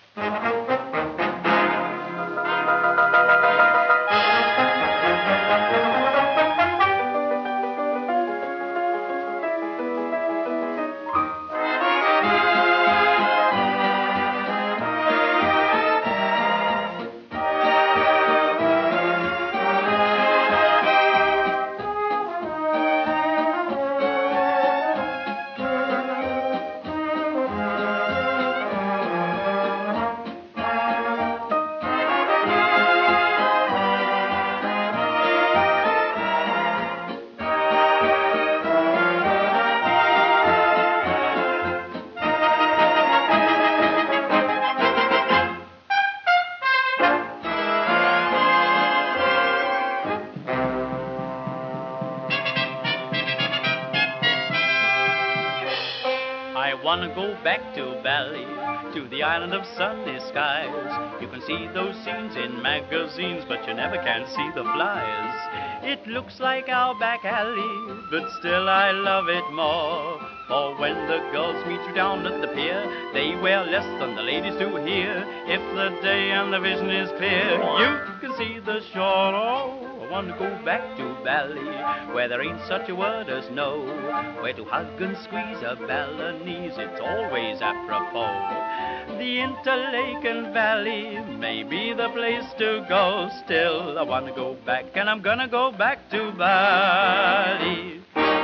I wanna go back to Bali, to the island of sunny skies. You can see those scenes in magazines, but you never can see the flies. It looks like our back alley, but still I love it more. For when the girls meet you down at the pier, they wear less than the ladies do here. If the day and the vision is clear, you can see the shore. Oh, I want to go back to Bali, where there ain't such a word as no, where to hug and squeeze a Balinese, it's always apropos. The Interlaken Valley may be the place to go. Still, I want to go back, and I'm gonna go back to Bali.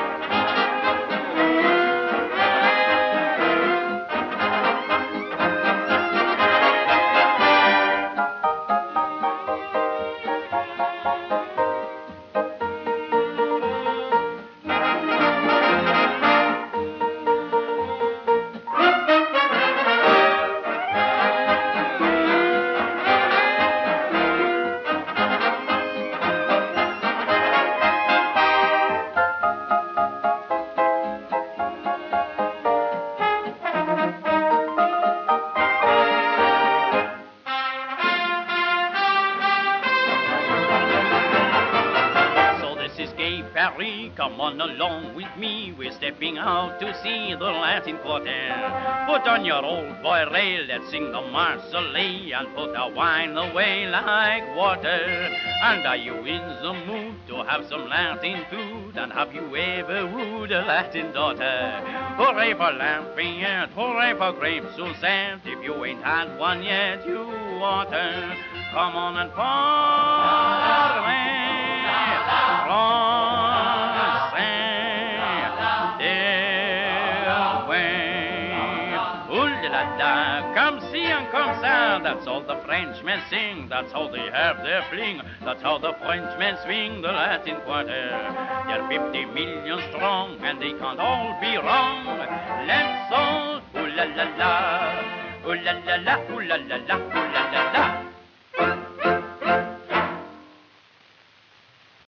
Paris, come on along with me. We're stepping out to see the Latin Quarter. Put on your old boy rail, let's sing the Marseillaise and put our wine away like water. And are you in the mood to have some Latin food? And have you ever wooed a Latin daughter? Hooray for Lafayette, hooray for Grape Suzette. If you ain't had one yet, you ought to. Come on and parlay. Come see and come sound, that's all the Frenchmen sing, that's how they have their fling, that's how the Frenchmen swing the Latin Quarter. They're 50 million strong, and they can't all be wrong. Let's all ooh la la la, ooh la la la, ooh la la la, ooh la la la.